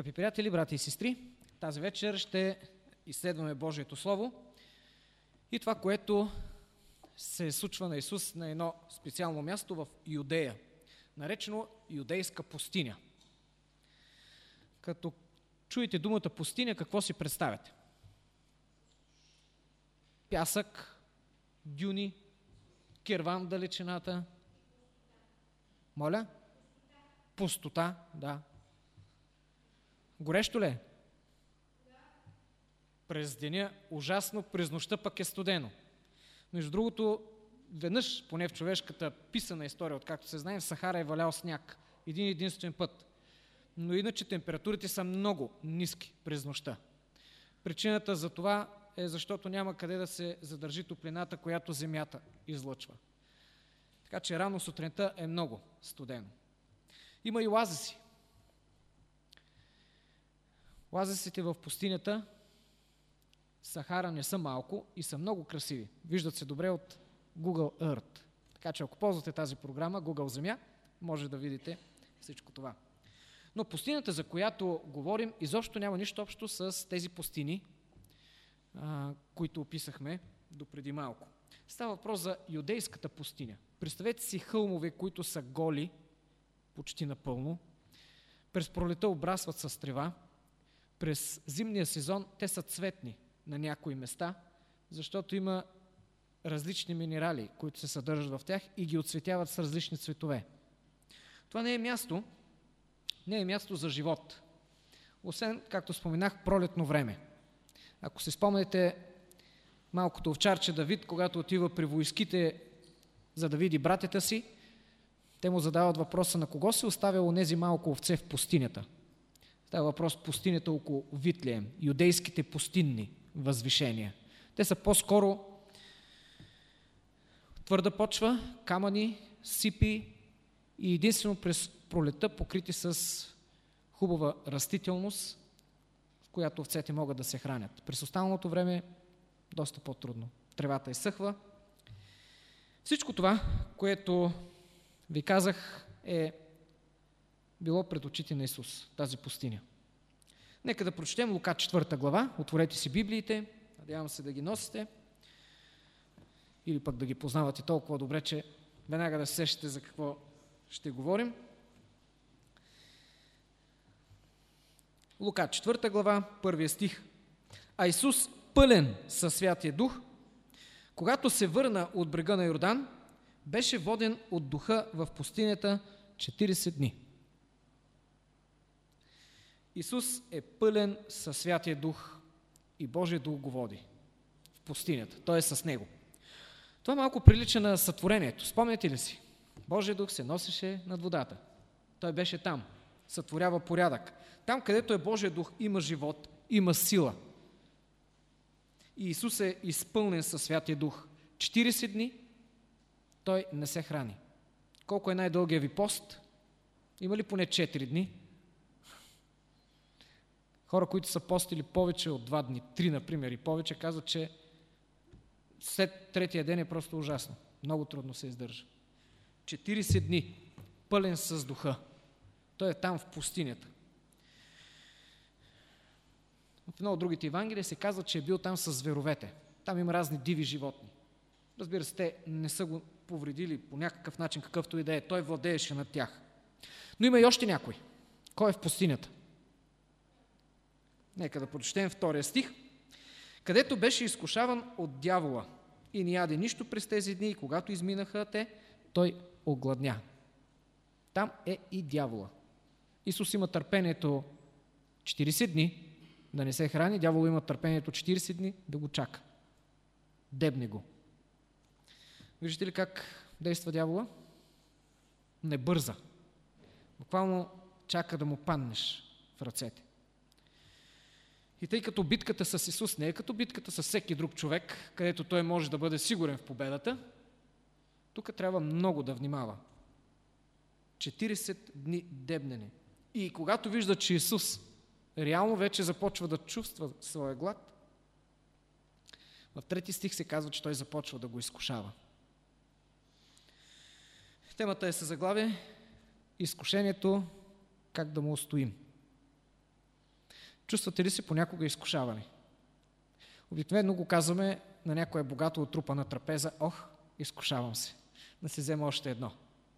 Скъпи приятели, брати и сестри, тази вечер ще изследваме Божието Слово и това, което се случва на Исус на едно специално място в Юдея, наречено Юдейска пустиня. Като чуете думата пустиня, какво си представяте? Пясък, дюни, кирван в далечината. Моля? Пустота, да. Горещо ли е? През деня ужасно, през нощта пък е студено. Между другото, веднъж, поне в човешката писана история, откакто се знаем, в Сахара е валял сняг. Един единствен път. Но иначе температурите са много ниски през нощта. Причината за това е защото няма къде да се задържи топлината, която земята излъчва. Така че рано сутринта е много студено. Има и оазиси. Оазисите в пустинята Сахара не са малко и са много красиви. Виждат се добре от Google Earth. Така че ако ползвате тази програма Google Земя, може да видите всичко това. Но пустинята, за която говорим, изобщо няма нищо общо с тези пустини, които описахме допреди малко. Става въпрос за Юдейската пустиня. Представете си хълмове, които са голи, почти напълно. През пролета обрасват с трева. През зимния сезон те са цветни на някои места, защото има различни минерали, които се съдържат в тях и ги оцветяват с различни цветове. Това не е място за живот. Освен, както споменах, пролетно време. Ако се спомняте малкото овчарче Давид, когато отива при войските, за да види братята си, те му задават въпроса на кого се оставя онези малко овце в пустинята. Става въпрос пустинята около Витлеем, юдейските пустинни възвишения. Те са по-скоро твърда почва, камъни, сипи и единствено през пролета покрити с хубава растителност, в която овцете могат да се хранят. През останалото време доста по-трудно. Тревата изсъхва. Всичко това, което ви казах, е било пред очите на Исус, тази пустиня. Нека да прочетем Лука 4 глава, отворете си Библиите, надявам се да ги носите, или пък да ги познавате толкова добре, че веднага да се сещате за какво ще говорим. Лука 4 глава, 1 стих. А Исус, пълен със Святия Дух, когато се върна от брега на Йордан, беше воден от Духа в пустинята 40 дни. Исус е пълен със Святия Дух и Божия Дух го води в пустинята. Той е с него. Това малко прилича на сътворението. Спомняте ли си? Божия Дух се носеше над водата. Той беше там. Сътворява порядък. Там, където е Божия Дух, има живот, има сила. И Исус е изпълнен със Святия Дух. 40 дни Той не се храни. Колко е най-дългия ви пост? Има ли поне 4 дни? Хора, които са постили повече от 2 дни, 3, например, и повече, казват, че след третия ден е просто ужасно. Много трудно се издържа. 40 дни, пълен с Духа. Той е там в пустинята. В едно от другите Евангелия се казва, че е бил там с зверовете. Там има разни диви животни. Разбира се, те не са го повредили по някакъв начин, какъвто и да е. Той владееше над тях. Но има и още някой. Кой е в пустинята? Нека да прочетем 2 стих. Където беше изкушаван от дявола и не яде нищо през тези дни, и когато изминаха те, той огладня. Там е и дявола. Исус има търпението 40 дни да не се храни, дявол има търпението 40 дни да го чака. Дебне го. Виждате ли как действа дявола? Не бърза. Буквално чака да му паднеш в ръцете. И тъй като битката с Исус не е като битката с всеки друг човек, където той може да бъде сигурен в победата, тук трябва много да внимава. 40 дни дебнене. И когато вижда, че Исус реално вече започва да чувства своя глад, в 3 стих се казва, че той започва да го изкушава. Темата е със заглавие изкушението, как да му устоим. Чувствате ли се понякога изкушавани? Обикновено го казваме на някоя богато отрупана трапеза: ох, изкушавам се, да си взема още едно.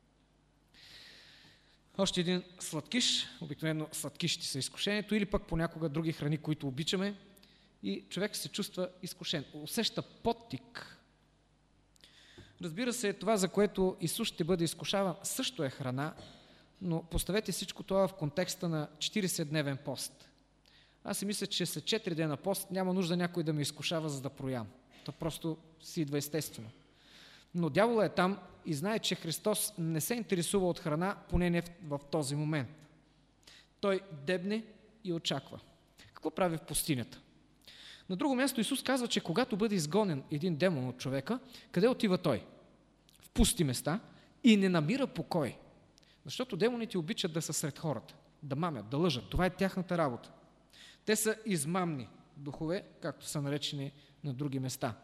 Още един сладкиш, обикновено сладкишите са изкушението, или пък понякога други храни, които обичаме, и човек се чувства изкушен. Усеща подтик. Разбира се, това, за което Исус ще бъде изкушаван, също е храна, но поставете всичко това в контекста на 40-дневен пост. Аз си мисля, че след 4 дена пост няма нужда някой да ме изкушава, за да проям. То просто си идва естествено. Но дяволът е там и знае, че Христос не се интересува от храна, поне не в този момент. Той дебне и очаква. Какво прави в пустинята? На друго място Исус казва, че когато бъде изгонен един демон от човека, къде отива той? В пусти места и не намира покой. Защото демоните обичат да са сред хората, да мамят, да лъжат. Това е тяхната работа. Те са измамни духове, както са наречени на други места.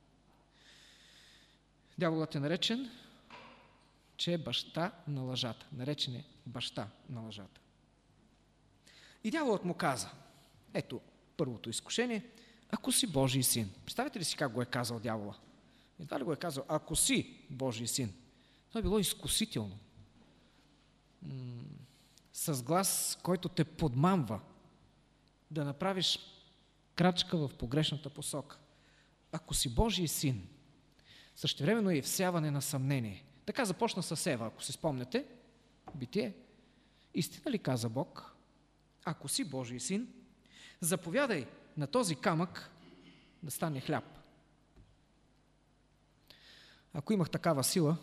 Дяволът е наречен, че е баща на лъжата. Наречен е баща на лъжата. И дяволът му каза, ето първото изкушение: ако си Божий син. Представете ли си как го е казал дявола? Едва ли го е казал: ако си Божий син. Това е било изкусително. С глас, който те подмамва да направиш крачка в погрешната посока. Ако си Божий син. Същевременно е и всяване на съмнение. Така започна с Ева, ако се спомняте, Битие. Истина ли каза Бог? Ако си Божий син, заповядай на този камък да стане хляб. Ако имах такава сила,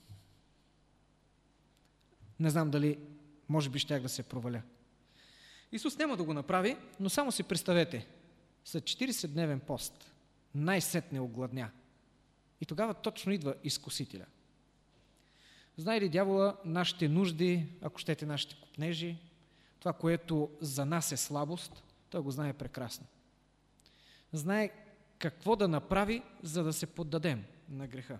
не знам дали, може би щях да се проваля. Исус няма да го направи, но само си представете, след 40-дневен пост най-сетне огладня. И тогава точно идва изкусителя. Знае ли дявола нашите нужди, ако щете нашите копнежи, това, което за нас е слабост, той го знае прекрасно. Знае какво да направи, за да се поддадем на греха.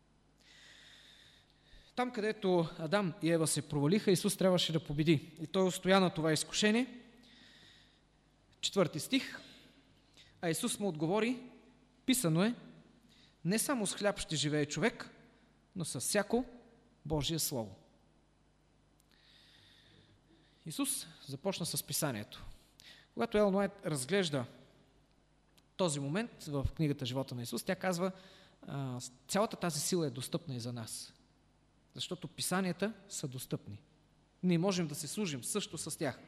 Там, където Адам и Ева се провалиха, Исус трябваше да победи. И той устоя на това изкушение. 4 стих. А Исус му отговори: писано е, не само с хляб ще живее човек, но с всяко Божие Слово. Исус започна с писанието. Когато Елън Уайт разглежда този момент в книгата Живота на Исус, тя казва, цялата тази сила е достъпна и за нас. Защото писанията са достъпни. Ние можем да се служим също с тях.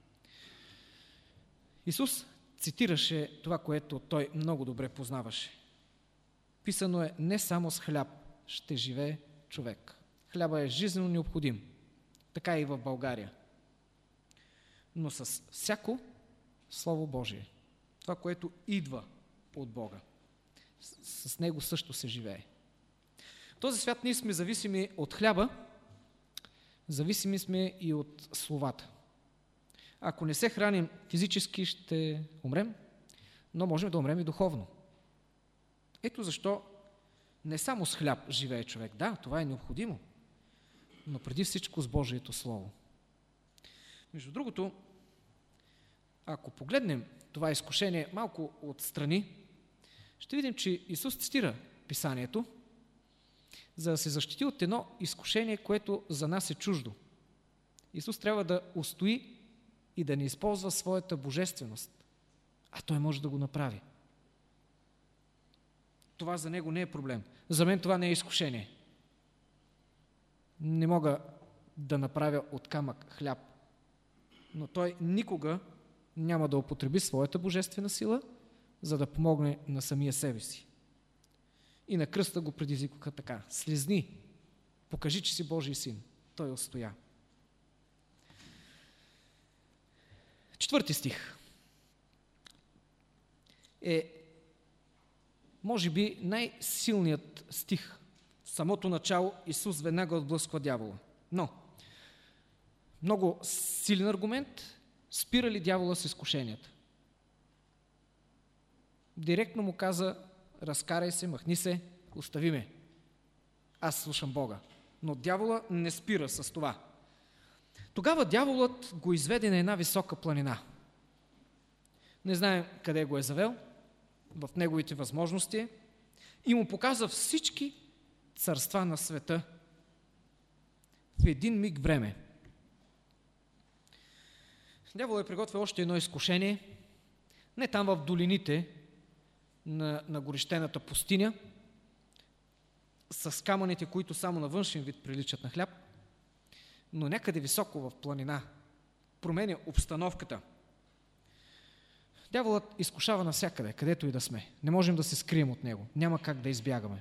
Исус цитираше това, което той много добре познаваше. Писано е, не само с хляб ще живее човек. Хляба е жизненно необходим. Така и в България. Но с всяко Слово Божие. Това, което идва от Бога. С него също се живее. В този свят ние сме зависими от хляба, зависими сме и от словата. Ако не се храним физически, ще умрем, но можем да умрем и духовно. Ето защо не само с хляб живее човек. Да, това е необходимо, но преди всичко с Божието Слово. Между другото, ако погледнем това изкушение малко отстрани, ще видим, че Исус цитира Писанието, за да се защити от едно изкушение, което за нас е чуждо. Исус трябва да устои и да не използва своята божественост, а Той може да го направи. Това за Него не е проблем. За мен това не е изкушение. Не мога да направя от камък хляб, но Той никога няма да употреби своята божествена сила, за да помогне на самия себе си. И на кръста го предизвикаха така: слезни, покажи, че си Божий син. Той устоя. 4 стих е, може би, най-силният стих. В самото начало Исус веднага отблъсква дявола. Но много силен аргумент спира ли дявола с изкушенията. Директно му каза: разкарай се, махни се, остави ме. Аз слушам Бога. Но дявола не спира с това. Тогава дяволът го изведе на една висока планина. Не знаем къде го е завел, в неговите възможности и му показва всички царства на света в един миг време. Дявол е приготвил още едно изкушение, не там в долините на горещената пустиня, с камъните, които само на външен вид приличат на хляб, но някъде високо в планина, променя обстановката. Дяволът изкушава навсякъде, където и да сме. Не можем да се скрием от него. Няма как да избягаме.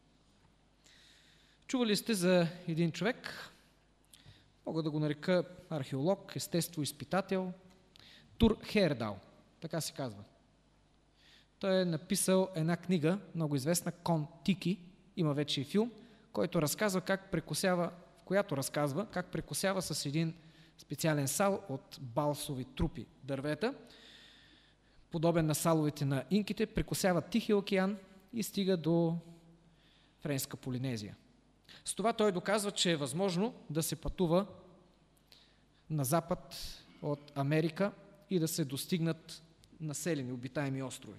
Чували сте за един човек, мога да го нарека археолог, естествоизпитател, Тур Хейердал, така се казва. Той е написал една книга, много известна, Кон Тики, има вече и филм, който разказва как прекосява с един специален сал от балсови трупи дървета, подобен на саловете на инките, прекосява Тихия океан и стига до Френска Полинезия. С това той доказва, че е възможно да се пътува на запад от Америка и да се достигнат населени, обитаеми острови.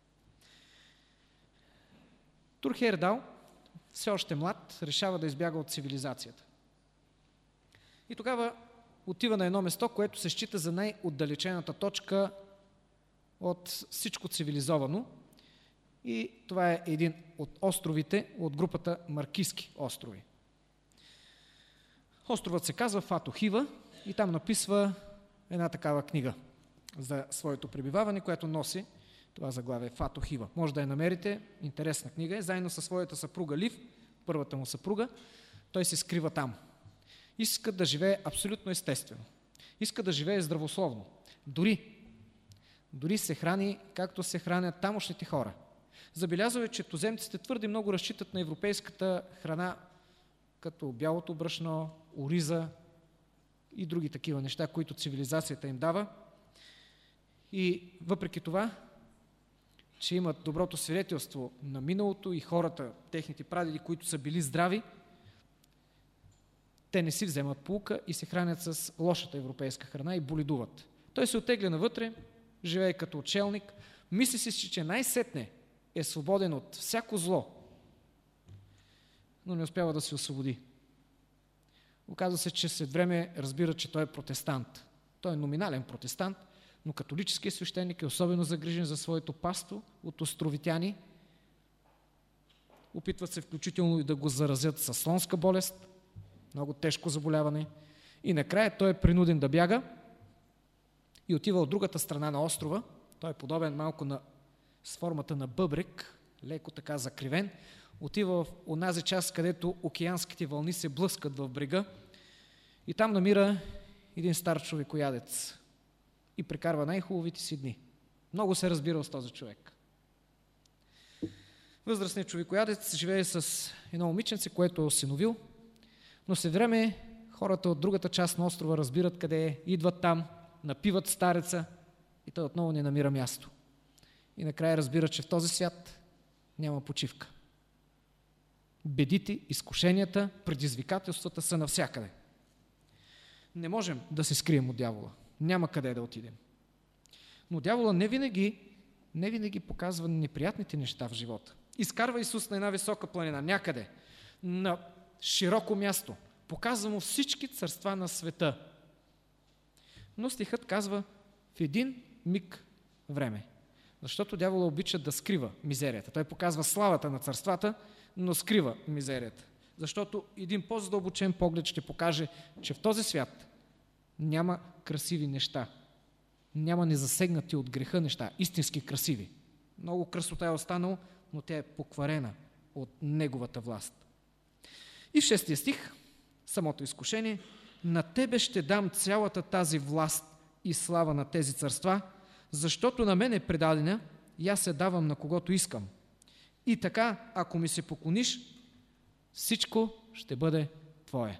Тур Хейердал, все още млад, решава да избяга от цивилизацията. И тогава отива на едно место, което се счита за най-отдалечената точка от всичко цивилизовано. И това е един от островите от групата Маркизки острови. Островът се казва Фато Хива и там написва една такава книга за своето пребиваване, която носи това заглавие Фато Хива. Може да я намерите, интересна книга е, заедно със своята съпруга Лив, първата му съпруга, той се скрива там. Иска да живее абсолютно естествено. Иска да живее здравословно. Дори се храни, както се хранят тамошните хора. Забелязва е, че туземците твърде много разчитат на европейската храна, като бялото брашно, ориза и други такива неща, които цивилизацията им дава. И въпреки това, че имат доброто свидетелство на миналото и хората, техните прадеди, които са били здрави, те не си вземат поука и се хранят с лошата европейска храна и боледуват. Той се оттегля навътре, живее като отшелник, мисли си, че най-сетне е свободен от всяко зло, но не успява да се освободи. Оказва се, че след време разбира, че той е протестант. Той е номинален протестант, но католическият свещеник е особено загрижен за своето паство от островитяни. Опитват се включително и да го заразят със слонска болест, много тежко заболяване. И накрая той е принуден да бяга и отива от другата страна на острова. Той е подобен малко с формата на бъбрек, леко така закривен. Отива в онази част, където океанските вълни се блъскат в брега и там намира един стар човекоядец и прекарва най-хубавите си дни. Много се разбира с този човек. Възрастният човекоядец живее с едно момиченце, което е осиновил, но след време хората от другата част на острова разбират къде е, идват там, напиват стареца и той отново не намира място. И накрая разбира, че в този свят няма почивка. Бедите, изкушенията, предизвикателствата са навсякъде. Не можем да се скрием от дявола. Няма къде да отидем. Но дявола не винаги показва неприятните неща в живота. Изкарва Исус на една висока планина, някъде, на широко място. Показва му всички царства на света. Но стихът казва в един миг време. Защото дявола обича да скрива мизерията. Той показва славата на царствата, но скрива мизерията. Защото един по-задълбочен поглед ще покаже, че в този свят няма красиви неща. Няма незасегнати от греха неща, истински красиви. Много красота е останало, но тя е покварена от неговата власт. И в 6 стих, самото изкушение, на тебе ще дам цялата тази власт и слава на тези царства, защото на мен е предадена и аз се давам на когото искам. И така, ако ми се поклониш, всичко ще бъде твое.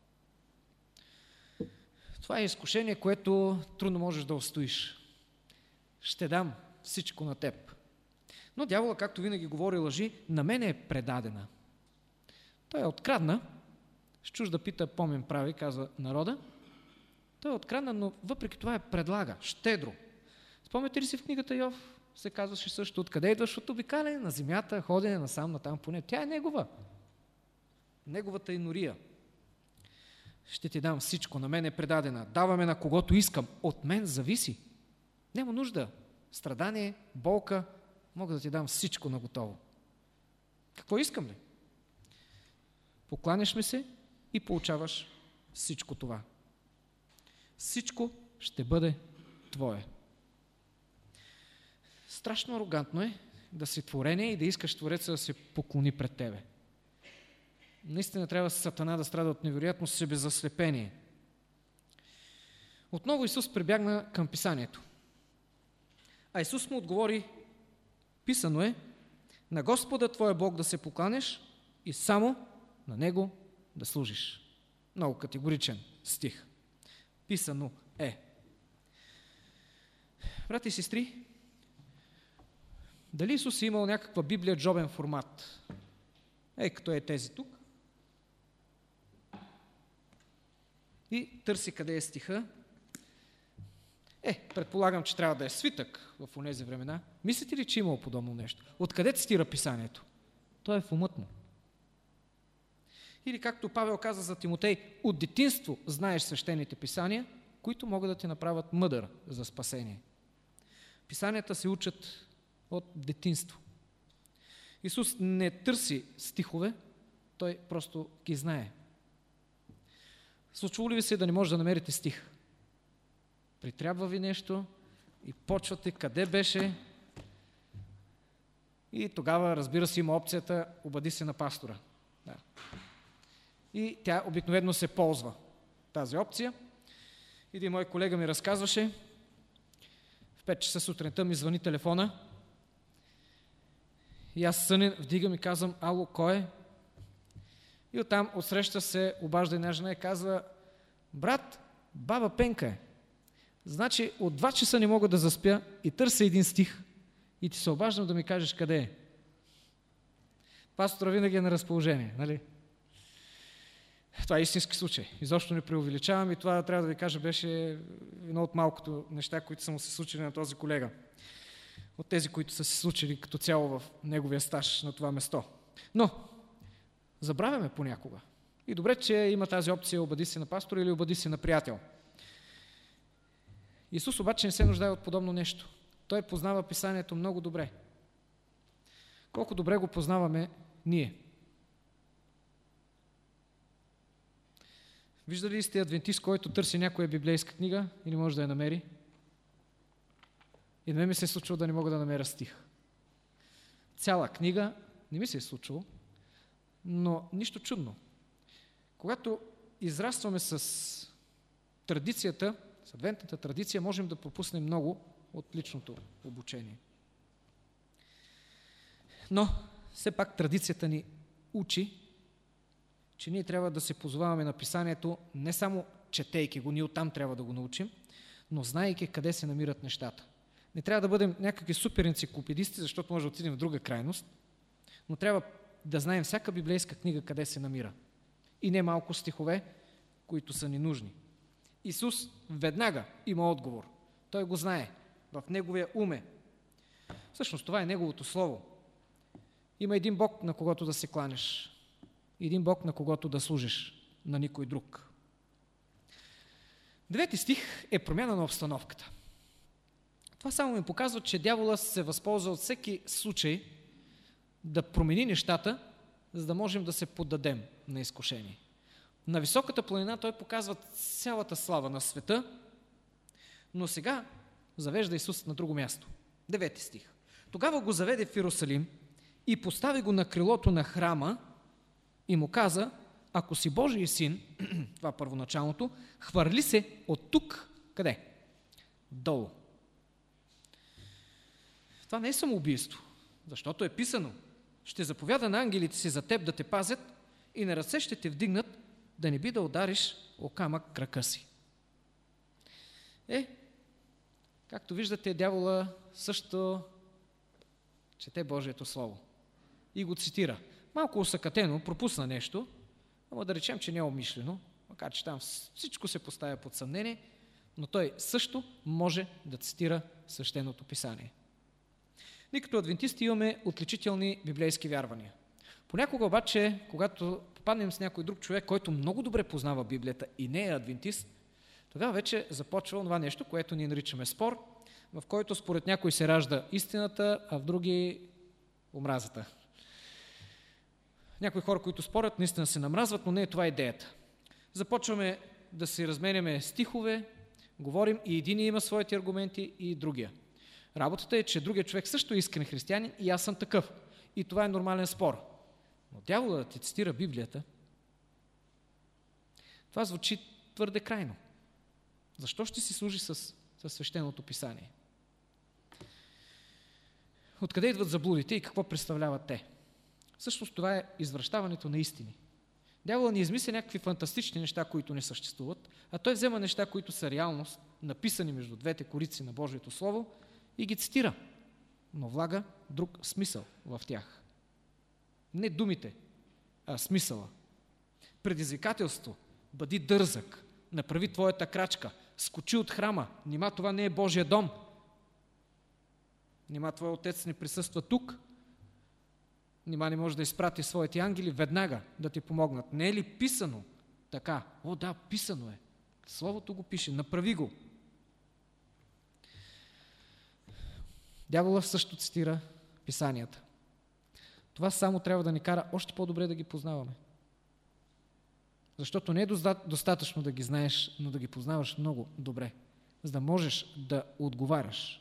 Това е изкушение, което трудно можеш да устоиш. Ще дам всичко на теб. Но дявола, както винаги говори лъжи, на мен е предадена. Той е открадна, с чужда пита помен прави, казва народа. Той е открадна, но въпреки това предлага щедро. Спомняте ли си в книгата Йов? Се казваше също, откъде идваш? От обикаляне на земята, ходене насам, натам по нея. Тя е негова. Неговата е нория. Ще ти дам всичко, на мен е предадена. Даваме на когото искам. От мен зависи. Няма нужда. Страдание, болка, мога да ти дам всичко наготово. Какво искам ли? Покланяш ми се и получаваш всичко това. Всичко ще бъде твое. Страшно арогантно е да си творение и да искаш Твореца да се поклони пред тебе. Наистина трябва Сатана да страда от невероятно себезаслепение. Отново Исус прибягна към Писанието. А Исус му отговори, писано е, на Господа твоя Бог да се покланяш и само на Него да служиш. Много категоричен стих. Писано е. Брати и сестри, дали Исус е имал някаква Библия джобен формат? Като е тези тук. И търси къде е стиха. Предполагам, че трябва да е свитък в онези времена. Мислите ли, че имало подобно нещо? Откъде цитира Писанието? То е в умът му. Или както Павел каза за Тимотей, от детинство знаеш свещените писания, които могат да ти направят мъдър за спасение. Писанията се учат от детинство. Исус не търси стихове, той просто ги знае. Случва ли ви се да не може да намерите стих? Притрябва ви нещо и почвате къде беше и тогава, разбира се, има опцията обади се на пастора. Да. И тя обикновено се ползва, тази опция. Един мой колега ми разказваше, в 5 часа сутринта ми звъни телефона и аз сънен вдигам и казвам, ало, кой е? И оттам отсреща се обажда една жена и казва, брат, баба Пенка е. Значи от 2 часа не мога да заспя и търся един стих и ти се обаждам да ми кажеш къде е. Пастора винаги е на разположение, нали? Това е истински случай. Изобщо не преувеличавам и това, трябва да ви кажа, беше едно от малкото неща, които са му се случили на този колега. От тези, които са се случили като цяло в неговия стаж на това место. Но забравяме понякога. И добре, че има тази опция обади се на пастора или обади се на приятел. Исус обаче не се нуждае от подобно нещо. Той познава Писанието много добре. Колко добре го познаваме ние? Виждали ли сте адвентист, който търси някоя библейска книга и не може да я намери? И на мен ми се е случило да не мога да намеря стих. Цяла книга не ми се е случило, но нищо чудно. Когато израстваме с традицията, с адвентната традиция, можем да пропуснем много от личното обучение. Но все пак традицията ни учи, че ние трябва да се позоваваме на Писанието, не само четейки го, ние оттам трябва да го научим, но знаейки къде се намират нещата. Не трябва да бъдем някакви супер енциклопедисти, защото може да отидем в друга крайност, но трябва да знаем всяка библейска книга къде се намира. И не малко стихове, които са ни нужни. Исус веднага има отговор. Той го знае. В неговия уме. Всъщност това е неговото слово. Има един Бог, на когото да се кланяш. Един Бог, на когото да служиш. На никой друг. 9 стих е промяна на обстановката. Това само ми показва, че дявола се възползва от всеки случай да промени нещата, за да можем да се поддадем на изкушение. На високата планина той показва цялата слава на света, но сега завежда Исус на друго място. 9 стих. Тогава го заведе в Иерусалим и постави го на крилото на храма и му каза, ако си Божий син, това първоначалното, хвърли се от тук, къде? Долу. Това не е самоубийство, защото е писано, ще заповяда на ангелите си за теб да те пазят и на ръце ще те вдигнат, да не би да удариш о камък крака си. Както виждате, дявола също чете Божието Слово и го цитира. Малко усъкатено, пропусна нещо, ама да речем, че не е умишлено, макар че там всичко се поставя под съмнение, но той също може да цитира Свещеното писание. Ние като адвентисти имаме отличителни библейски вярвания. Понякога обаче, когато попаднем с някой друг човек, който много добре познава Библията и не е адвентист, тогава вече започва това нещо, което ние наричаме спор, в който според някой се ражда истината, а в други омразата. Някои хора, които спорят, наистина се намразват, но не е това идеята. Започваме да си разменяме стихове, говорим и един има своите аргументи и другия. Работата е, че другия човек също е искрен християнин и аз съм такъв. И това е нормален спор. Но дяволът да ти цитира Библията, това звучи твърде крайно. Защо ще си служи с свещеното писание? Откъде идват заблудите и какво представляват те? Всъщност това е извращаването на истини. Дяволът ни измисля някакви фантастични неща, които не съществуват, а той взема неща, които са реалност, написани между двете корици на Божието Слово и ги цитира, но влага друг смисъл в тях. Не думите, а смисъла. Предизвикателство, бъди дързък, направи твоята крачка, скочи от храма, нима това не е Божия дом, нима твой отец не присъства тук, нима не може да изпрати своите ангели веднага да ти помогнат. Не е ли писано така? О, да, писано е. Словото го пише, направи го. Дяволът също цитира писанията. Това само трябва да ни кара още по-добре да ги познаваме. Защото не е достатъчно да ги знаеш, но да ги познаваш много добре, за да можеш да отговаряш.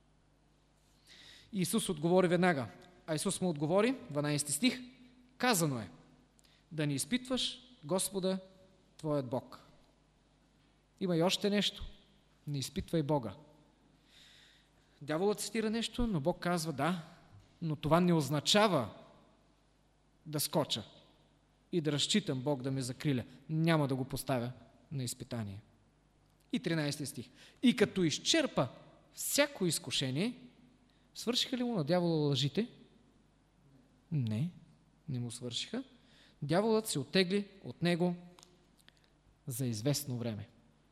Исус отговори веднага. А Исус му отговори, 12 стих, казано е, да не изпитваш Господа, твоят Бог. Има и още нещо. Не изпитвай Бога. Дяволът цитира нещо, но Бог казва да, но това не означава да скоча и да разчитам Бог да ме закриля. Няма да го поставя на изпитание. И 13 стих. И като изчерпа всяко изкушение, свършиха ли му на дявола лъжите? Не му свършиха. Дяволът се оттегли от него за известно време.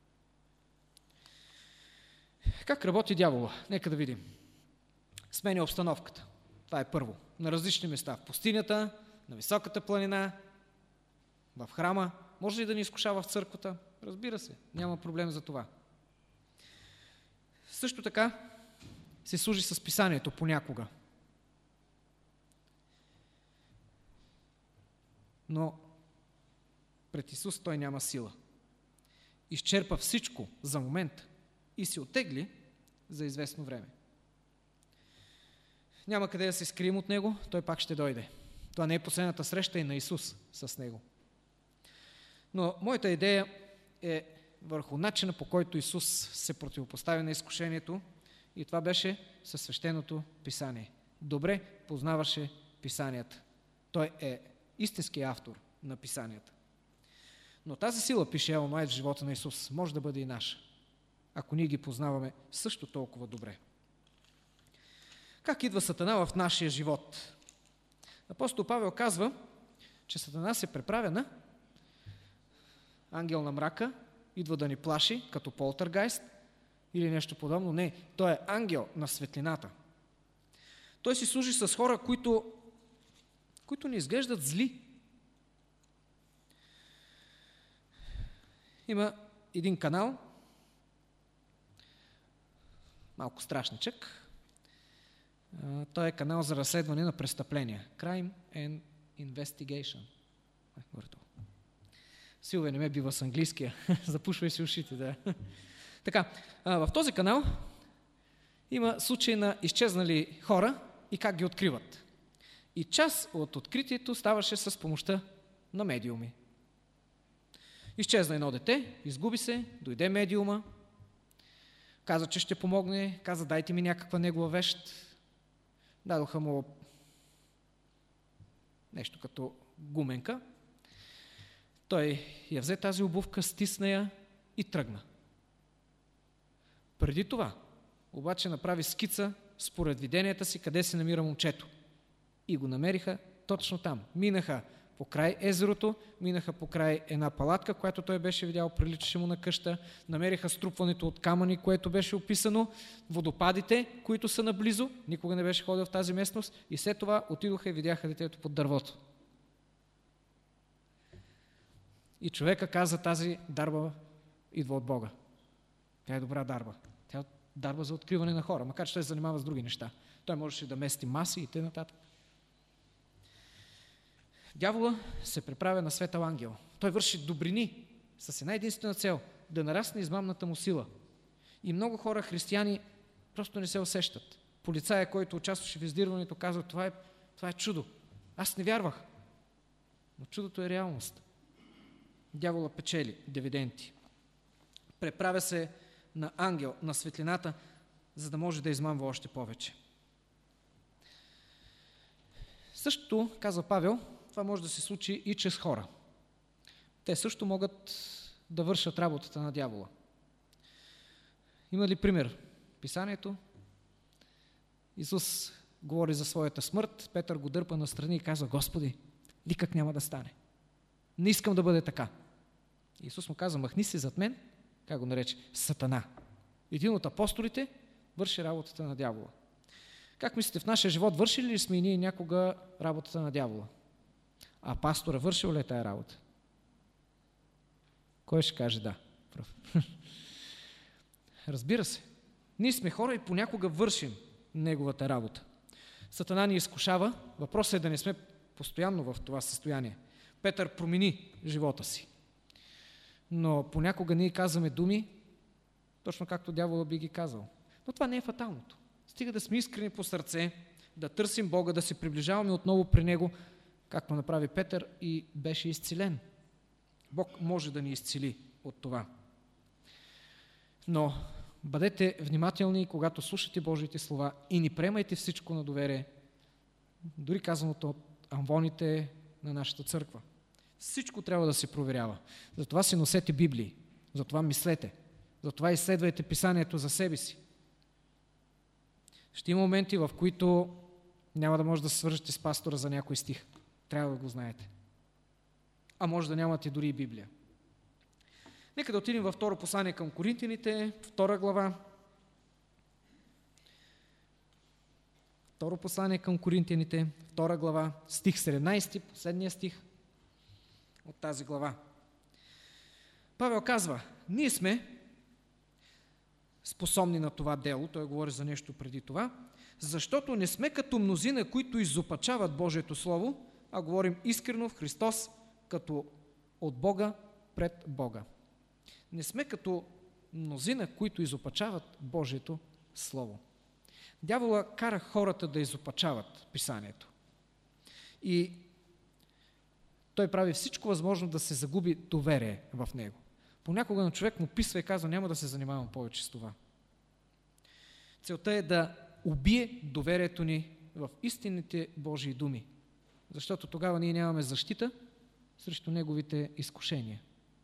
Как работи дявола? Нека да видим. Сменя обстановката. Това е първо. На различни места. В пустинята, на високата планина, в храма. Може ли да ни изкушава в църквата? Разбира се. Няма проблем за това. Също така се служи с писанието понякога. Но пред Исус той няма сила. Изчерпа всичко за момент и се оттегли за известно време. Няма къде да се скрием от него, той пак ще дойде. Това не е последната среща и на Исус с него. Но моята идея е върху начина, по който Исус се противопостави на изкушението, и това беше със свещеното писание. Добре познаваше писанията. Той е истински автор на писанията. Но тази сила, пише Елън Уайт в живота на Исус, може да бъде и наша, ако ние ги познаваме също толкова добре. Как идва Сатана в нашия живот? Апостол Павел казва, че Сатана се преправя на ангел на мрака, идва да ни плаши, като полтергайст или нещо подобно. Не, той е ангел на светлината. Той си служи с хора, които не изглеждат зли. Има един канал, малко страшничък. Той е канал за разследване на престъпления. Crime and Investigation. Силвия не ме бива с английския. Запушвай си ушите, да. Така, в този канал има случаи на изчезнали хора и как ги откриват. И част от откритието ставаше с помощта на медиуми. Изчезна едно дете, изгуби се, дойде медиума, каза, че ще помогне, каза, дайте ми някаква негова вещ. Дадоха му нещо като гуменка. Той я взе тази обувка, стисна я и тръгна. Преди това обаче направи скица според виденията си къде се намира момчето. И го намериха точно там. Минаха покрай езерото, минаха покрай една палатка, която той беше видял, приличаше му на къща, намериха струпването от камъни, което беше описано, водопадите, които са наблизо, никога не беше ходил в тази местност, и след това отидоха и видяха детето под дървото. И човека каза, тази дарба идва от Бога. Тя е добра дарба. Тя е дарба за откриване на хора, макар че той се занимава с други неща. Той можеше да мести маси и т.н. Дявола се преправя на светъл ангел. Той върши добрини с една единствена цел – да нарасне измамната му сила. И много хора, християни, просто не се усещат. Полицая, който участваше в издирването, казва, това е чудо. Аз не вярвах. Но чудото е реалност. Дявола печели дивиденти. Преправя се на ангел, на светлината, за да може да измамва още повече. Същото, казва Павел, това може да се случи и чрез хора. Те също могат да вършат работата на дявола. Има ли пример? Писанието. Исус говори за своята смърт, Петър го дърпа настрани и казва, Господи, никак няма да стане. Не искам да бъде така. Исус му казва, махни се зад мен, как го нарече? Сатана. Един от апостолите върши работата на дявола. Как мислите, в нашия живот вършили ли сме и ние някога работата на дявола? А пастора вършил ли е тая работа? Кой ще каже да? Разбира се. Ние сме хора и понякога вършим неговата работа. Сатана ни изкушава. Въпросът е да не сме постоянно в това състояние. Петър промени живота си. Но понякога ние казваме думи, точно както дявола би ги казал. Но това не е фаталното. Стига да сме искрени по сърце, да търсим Бога, да се приближаваме отново при Него, както направи Петър и беше изцелен. Бог може да ни изцели от това. Но бъдете внимателни, когато слушате Божиите слова и не приемайте всичко на доверие, дори казаното от амвоните на нашата църква. Всичко трябва да се проверява. Затова си носете Библии, затова мислете, затова изследвайте Писанието за себе си. Ще има моменти, в които няма да може да се свържете с пастора за някой стих. Трябва да го знаете. А може да нямате дори и Библия. Нека да отидем във второ послание към Коринтяните, 2 глава. Второ послание към Коринтяните, 2 глава, стих 17, последния стих от тази глава. Павел казва, ние сме способни на това дело, той говори за нещо преди това, защото не сме като мнозина, които изопачават Божието Слово, а говорим искрено в Христос, като от Бога пред Бога. Не сме като мнозина, които изопачават Божието Слово. Дявола кара хората да изопачават Писанието. И той прави всичко възможно да се загуби доверие в него. Понякога на човек му писва и казва, няма да се занимавам повече с това. Целта е да убие доверието ни в истинните Божии думи. Защото тогава ние нямаме защита срещу неговите изкушения.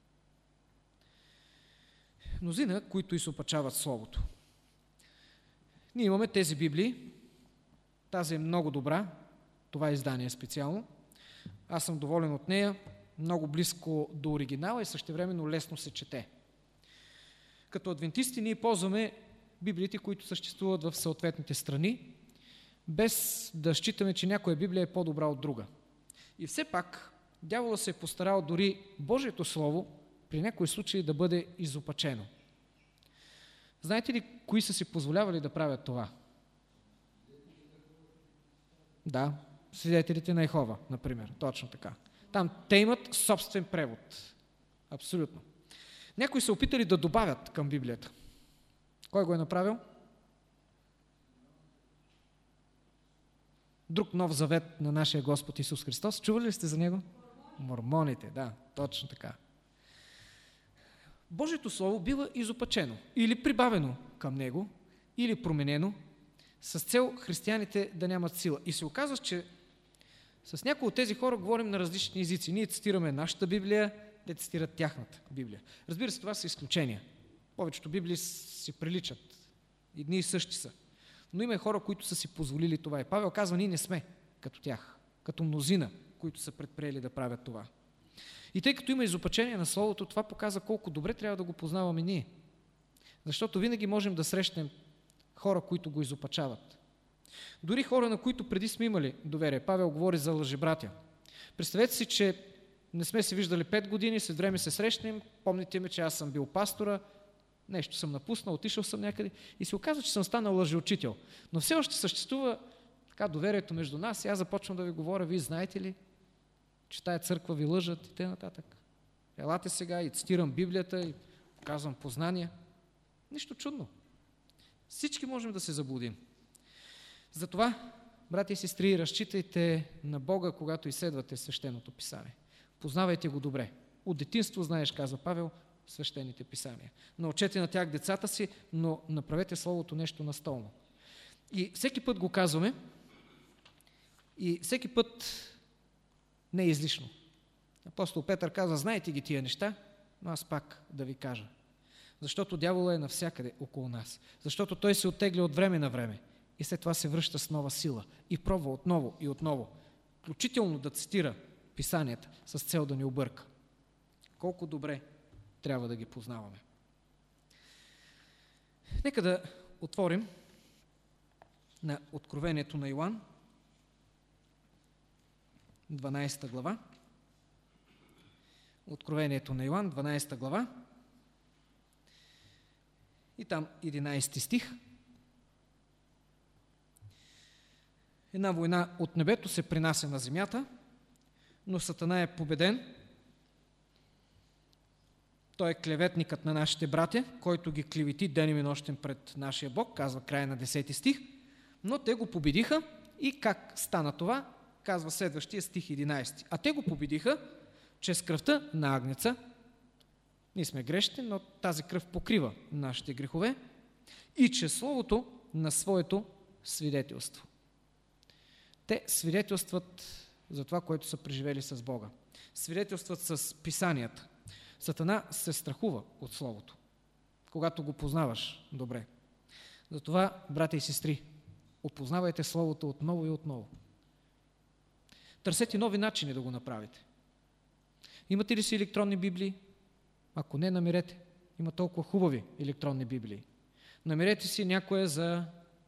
Мнозина, които изопачават Словото. Ние имаме тези Библии. Тази е много добра. Това издание специално. Аз съм доволен от нея. Много близко до оригинала и същевременно лесно се чете. Като адвентисти ние ползваме Библиите, които съществуват в съответните страни, без да считаме, че някоя Библия е по-добра от друга. И все пак, дявола се е постарал дори Божието Слово при някои случаи да бъде изопачено. Знаете ли, кои са си позволявали да правят това? Да, свидетелите на Йехова, например, точно така. Там те имат собствен превод. Абсолютно. Някои са опитали да добавят към Библията. Кой го е направил? Друг нов завет на нашия Господ Исус Христос. Чували ли сте за него? Мормоните, да, точно така. Божието Слово бива изопачено или прибавено към него, или променено, с цел християните да нямат сила. И се оказва, че с някои от тези хора говорим на различни езици. Ние цитираме нашата Библия, те цитират тяхната Библия. Разбира се, това са изключения. Повечето Библии си приличат. Едни и същи са. Но има и хора, които са си позволили това. И Павел казва, ние не сме като тях, като мнозина, които са предприели да правят това. И тъй като има изопачение на Словото, това показва колко добре трябва да го познаваме ние. Защото винаги можем да срещнем хора, които го изопачават. Дори хора, на които преди сме имали доверие. Павел говори за лъжебратя. Представете си, че не сме се виждали 5 години, след време се срещнем, помните ме, че аз съм бил пастора, нещо съм напуснал, отишъл съм някъде и се оказва, че съм станал лъжеучител. Но все още съществува така доверието между нас и аз започвам да ви говоря, вие знаете ли, че тая църква ви лъжат и т.н. Елате сега и цитирам Библията и казвам познания. Нищо чудно. Всички можем да се заблудим. Затова, брати и сестри, разчитайте на Бога, когато изследвате свещеното писание. Познавайте го добре. От детинство знаеш, казва Павел, свещените писания. Научете на тях децата си, но направете Словото нещо настолно. И всеки път го казваме и всеки път не е излишно. Апостол Петър казва, знаете ги тия неща, но аз пак да ви кажа. Защото дяволът е навсякъде около нас. Защото той се оттегля от време на време и след това се връща с нова сила и пробва отново и отново, включително да цитира писанията с цел да ни обърка. Колко добре трябва да ги познаваме. Нека да отворим на Откровението на Йоан, 12 глава. Откровението на Йоан, 12 глава. И там 11 стих. Една война от небето се принася на земята, но Сатана е победен. Той е клеветникът на нашите братя, който ги клевети денем и нощем пред нашия Бог, казва края на 10 стих. Но те го победиха и как стана това, казва следващия стих 11. А те го победиха чрез кръвта на агнеца. Ние сме грешни, но тази кръв покрива нашите грехове и чрез словото на своето свидетелство. Те свидетелстват за това, което са преживели с Бога. Свидетелстват с писанията. Сатана се страхува от Словото, когато го познаваш добре. Затова, брати и сестри, опознавайте Словото отново и отново. Търсете нови начини да го направите. Имате ли си електронни библии? Ако не, намерете. Има толкова хубави електронни библии. Намерете си някоя за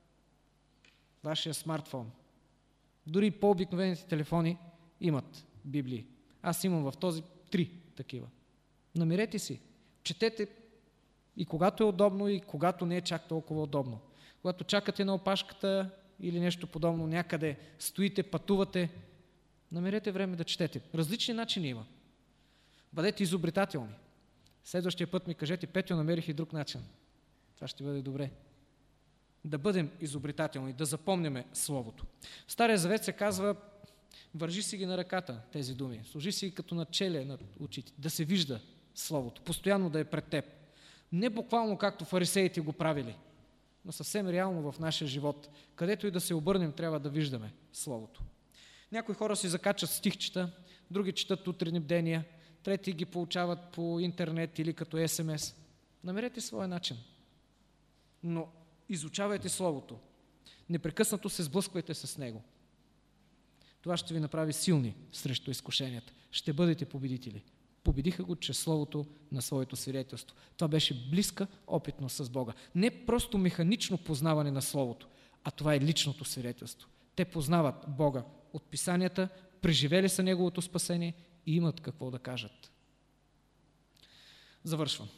вашия смартфон. Дори по-обикновените телефони имат библии. Аз имам в този 3 такива. Намерете си. Четете и когато е удобно, и когато не е чак толкова удобно. Когато чакате на опашката или нещо подобно някъде, стоите, пътувате, намерете време да четете. Различни начини има. Бъдете изобретателни. Следващия път ми кажете, Петю, намерих и друг начин. Това ще бъде добре. Да бъдем изобретателни, да запомняме Словото. В Стария Завет се казва, вържи си ги на ръката, тези думи. Сложи си ги като на челе на очите, да се вижда Словото, постоянно да е пред теб. Не буквално както фарисеите го правили, но съвсем реално в нашия живот. Където и да се обърнем, трябва да виждаме Словото. Някои хора си закачат стихчета, други четат утренни бдения, трети ги получават по интернет или като СМС. Намерете своя начин. Но изучавайте Словото. Непрекъснато се сблъсквайте с него. Това ще ви направи силни срещу изкушенията. Ще бъдете победители. Победиха го чрез Словото на своето свидетелство. Това беше близка опитност с Бога. Не просто механично познаване на Словото, а това е личното свидетелство. Те познават Бога от писанията, преживели са Неговото спасение и имат какво да кажат. Завършвам.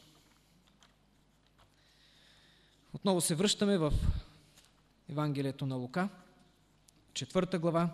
Отново се връщаме в Евангелието на Лука, 4 глава,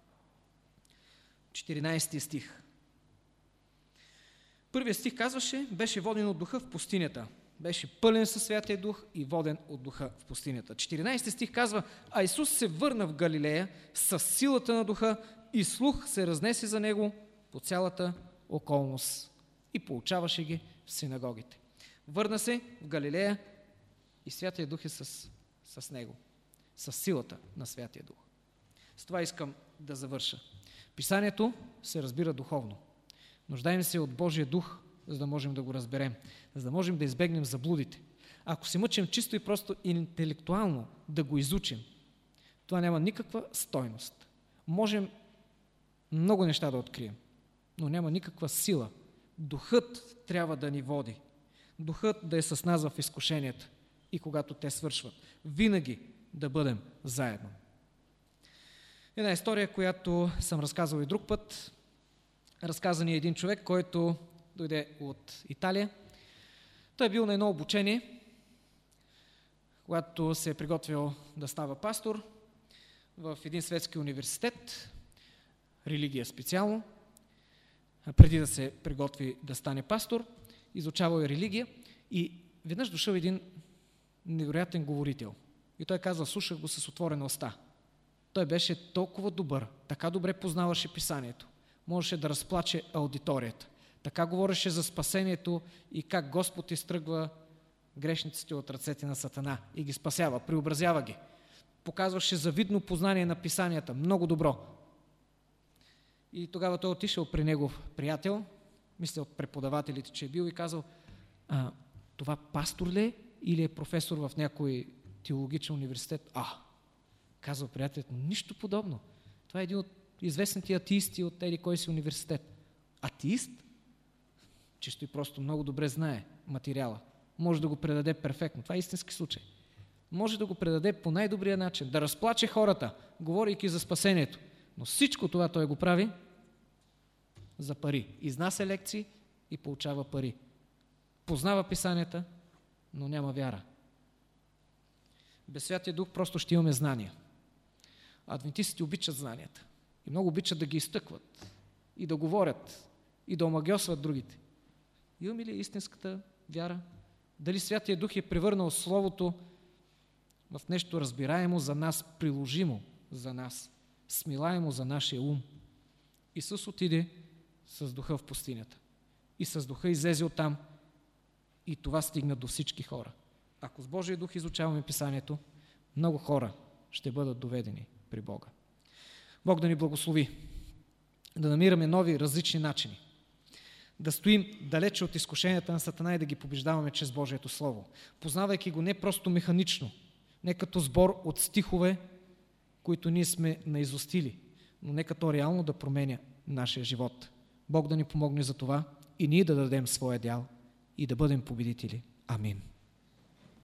14 стих. Първият стих казваше, беше воден от духа в пустинята. Беше пълен със Святия Дух и воден от духа в пустинята. 14 стих казва, а Исус се върна в Галилея с силата на духа и слух се разнесе за него по цялата околност и поучаваше ги в синагогите. Върна се в Галилея и Святия Дух е с него, с силата на Святия Дух. С това искам да завърша. Писанието се разбира духовно. Нуждаем се от Божия Дух, за да можем да го разберем, за да можем да избегнем заблудите. Ако се мъчим чисто и просто интелектуално да го изучим, това няма никаква стойност. Можем много неща да открием, но няма никаква сила. Духът трябва да ни води. Духът да е с нас в изкушенията и когато те свършват. Винаги да бъдем заедно. Една история, която съм разказвал и друг път. Разказа ни един човек, който дойде от Италия. Той е бил на едно обучение, когато се е приготвил да става пастор в един светски университет, религия специално. Преди да се приготви да стане пастор, изучавал религия и веднъж дошъл един невероятен говорител. И той казва, слушах го с отворена уста. Той беше толкова добър, така добре познаваше писанието. Можеше да разплаче аудиторията. Така говореше за спасението и как Господ изтръгва грешниците от ръцете на Сатана и ги спасява, преобразява ги. Показваше завидно познание на писанията, много добро. И тогава той отишъл при негов приятел, мисля от преподавателите, че е бил и казал, това пастор ли е или е професор в някой теологичен университет? Казва приятелят, нищо подобно. Това е един от известните атеисти от еди кой си университет. Атеист? Чисто и просто много добре знае материала. Може да го предаде перфектно. Това е истински случай. Може да го предаде по най-добрия начин, да разплаче хората, говорейки за спасението. Но всичко това той го прави за пари. Изнася лекции и получава пари. Познава писанията, но няма вяра. Без Святия Дух просто ще имаме знания. Адвентистите обичат знанията. И много обичат да ги изтъкват. И да говорят. И да омагьосват другите. Имаме ли истинската вяра? Дали Святия Дух е превърнал Словото в нещо разбираемо за нас, приложимо за нас, смилаемо за нашия ум? Исус отиде с Духа в пустинята. И с Духа излезе оттам. И това стигна до всички хора. Ако с Божия Дух изучаваме писанието, много хора ще бъдат доведени при Бога. Бог да ни благослови, да намираме нови, различни начини, да стоим далече от изкушенията на Сатана и да ги побеждаваме чрез Божието Слово, познавайки го не просто механично, не като сбор от стихове, които ние сме наизустили, но не като реално да променя нашия живот. Бог да ни помогне за това и ние да дадем своя дял и да бъдем победители. Амин.